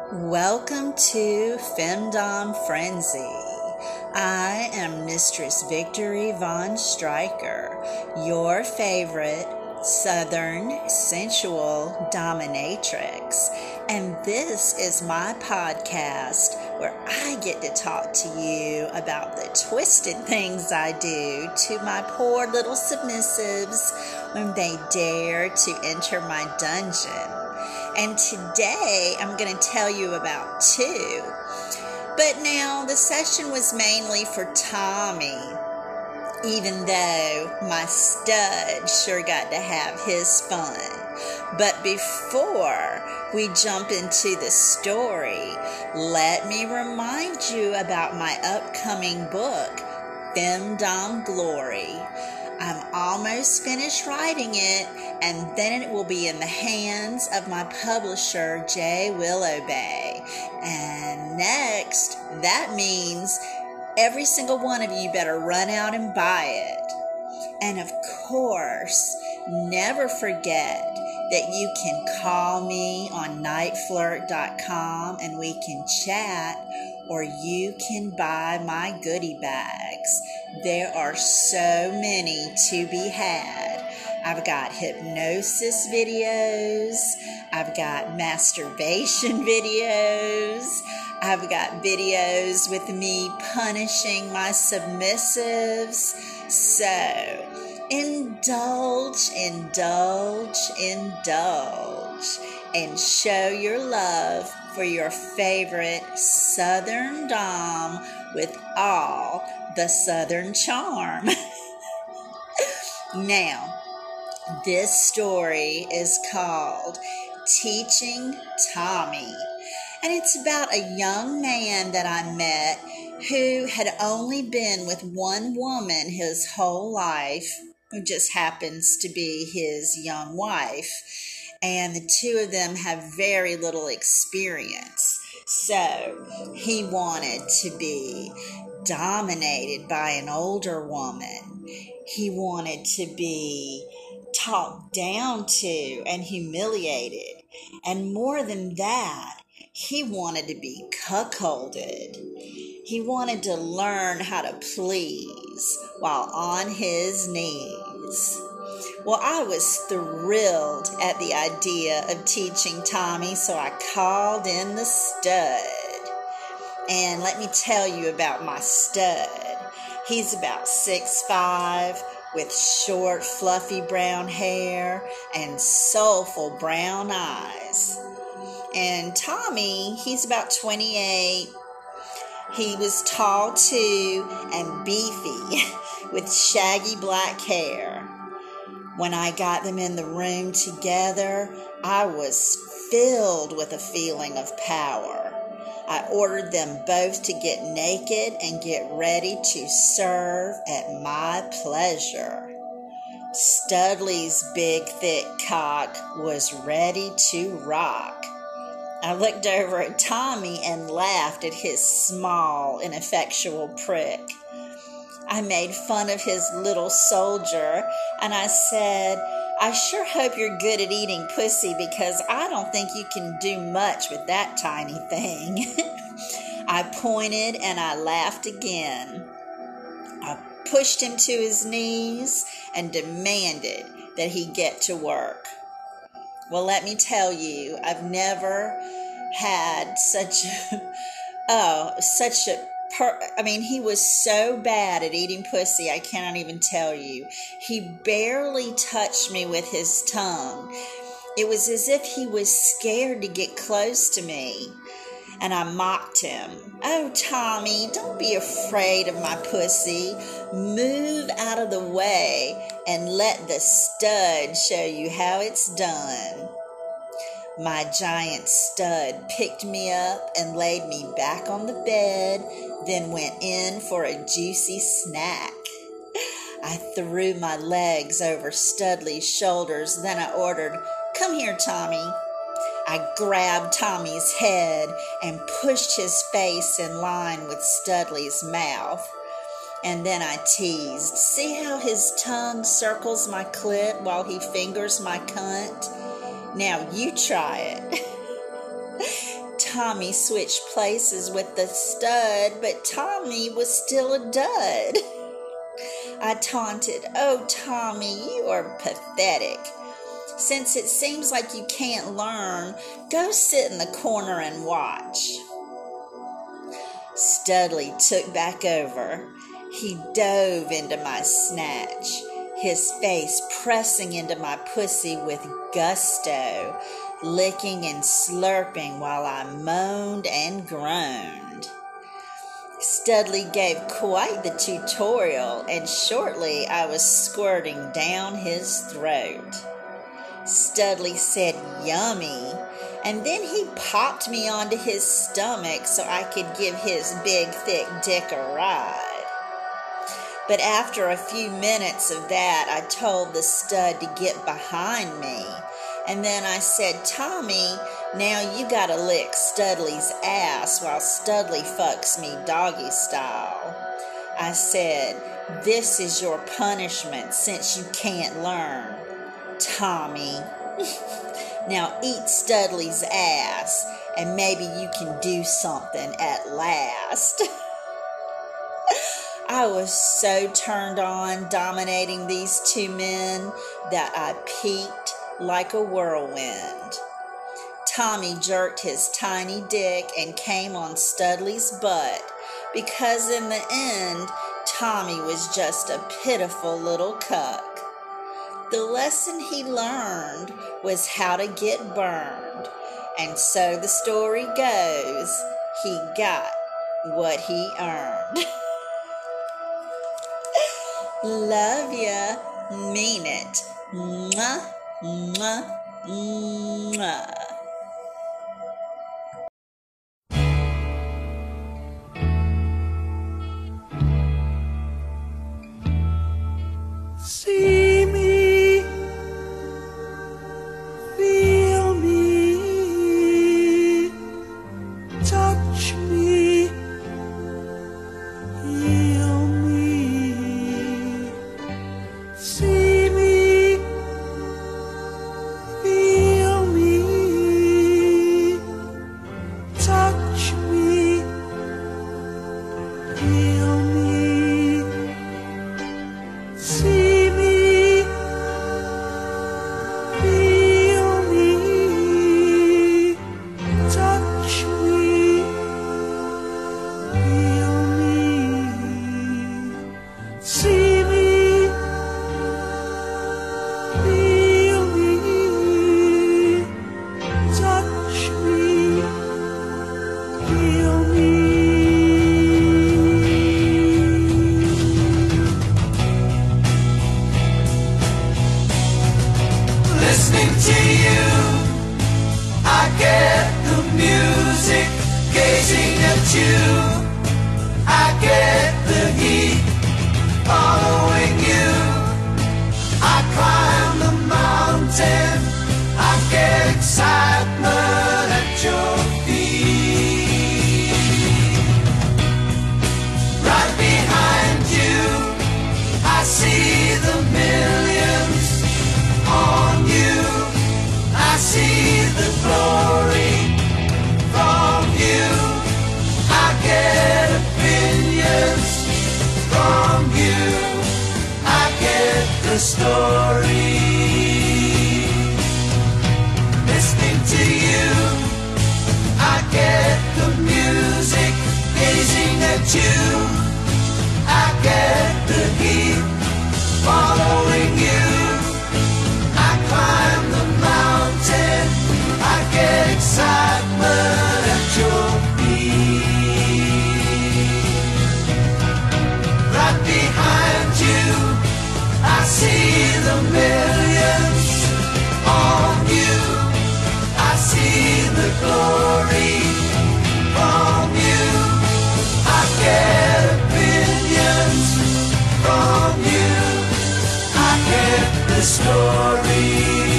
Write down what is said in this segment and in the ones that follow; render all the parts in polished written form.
Welcome to Femdom Frenzy. I am Mistress Victory Von Stryker, your favorite Southern sensual dominatrix, and this is my podcast where I get to talk to you about the twisted things I do to my poor little submissives when they dare to enter my dungeon. And today I'm going to tell you about two. But now the session was mainly for Tommy, even though my stud sure got to have his fun. But before we jump into the story, let me remind you about my upcoming book, Femdom Glory. I'm almost finished writing it, and then it will be in the hands of my publisher, J. Willowbay. And next, that means every single one of you better run out and buy it. And of course, never forget that you can call me on nightflirt.com and we can chat, or you can buy my goodie bags. There are so many to be had. I've got hypnosis videos, I've got masturbation videos, I've got videos with me punishing my submissives. So, indulge, and show your love for your favorite Southern Dom with all the Southern charm. Now, this story is called Teaching Tommy, and it's about a young man that I met who had only been with one woman his whole life, who just happens to be his young wife, and the two of them have very little experience. So he wanted to be dominated by an older woman. He wanted to be talked down to and humiliated. And more than that, he wanted to be cuckolded. He wanted to learn how to please while on his knees. Well, I was thrilled at the idea of teaching Tommy, so I called in the stud. And let me tell you about my stud. He's about 6'5", with short, fluffy brown hair and soulful brown eyes. And Tommy, he's about 28. He was tall too and beefy with shaggy black hair. When I got them in the room together, I was filled with a feeling of power. I ordered them both to get naked and get ready to serve at my pleasure. Studley's big, thick cock was ready to rock. I looked over at Tommy and laughed at his small, ineffectual prick. I made fun of his little soldier, and I said, I sure hope you're good at eating pussy, because I don't think you can do much with that tiny thing. I pointed and I laughed again. I pushed him to his knees and demanded that he get to work. Well, let me tell you, I've never had he was so bad at eating pussy, I cannot even tell you. He barely touched me with his tongue. It was as if he was scared to get close to me. And I mocked him. Oh, Tommy, don't be afraid of my pussy. Move out of the way and let the stud show you how it's done. My giant stud picked me up and laid me back on the bed, then went in for a juicy snack. I threw my legs over Studley's shoulders, then I ordered, "Come here, Tommy." I grabbed Tommy's head and pushed his face in line with Studley's mouth. And then I teased, "See how his tongue circles my clit while he fingers my cunt? Now you try it." Tommy switched places with the stud, but Tommy was still a dud. I taunted, "Oh, Tommy, you are pathetic. Since it seems like you can't learn, go sit in the corner and watch." Studley took back over. He dove into my snatch, his face pressing into my pussy with gusto, licking and slurping while I moaned and groaned. Studley gave quite the tutorial, and shortly I was squirting down his throat. Studley said, "Yummy," and then he popped me onto his stomach so I could give his big, thick dick a ride. But after a few minutes of that, I told the stud to get behind me, and then I said, "Tommy, now you gotta lick Studley's ass while Studley fucks me doggy style." I said, "This is your punishment since you can't learn, Tommy. Now eat Studley's ass, and maybe you can do something at last." I was so turned on dominating these two men that I peaked like a whirlwind. Tommy jerked his tiny dick and came on Studley's butt because in the end, Tommy was just a pitiful little cuck. The lesson he learned was how to get burned, and so the story goes, he got what he earned. Love ya, mean it. Mwah, mwah, mwah. See me, feel me, touch me, heal me. See me, feel me, touch me, heal me. See me, feel me, touch me, heal me. See me, feel me, touch me, heal me. Listening to you, I get the music. Gazing at you, I get the heat. Following you, I climb the mountain. I get excitement at your feet. Right behind you, I see the millions on you. I see the glory from you. I get opinions from you. I get the story. Listening to you, I get the music. Gazing at you, I get the heat. Following you, I climb the mountain. I get excitement at your feet. Right behind you, I see the millions on you. I see the glory from you. I get opinions from you. I get the story.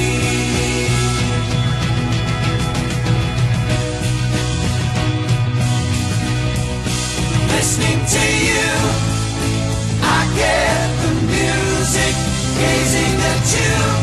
Listening to you, I get the music. Gazing at you,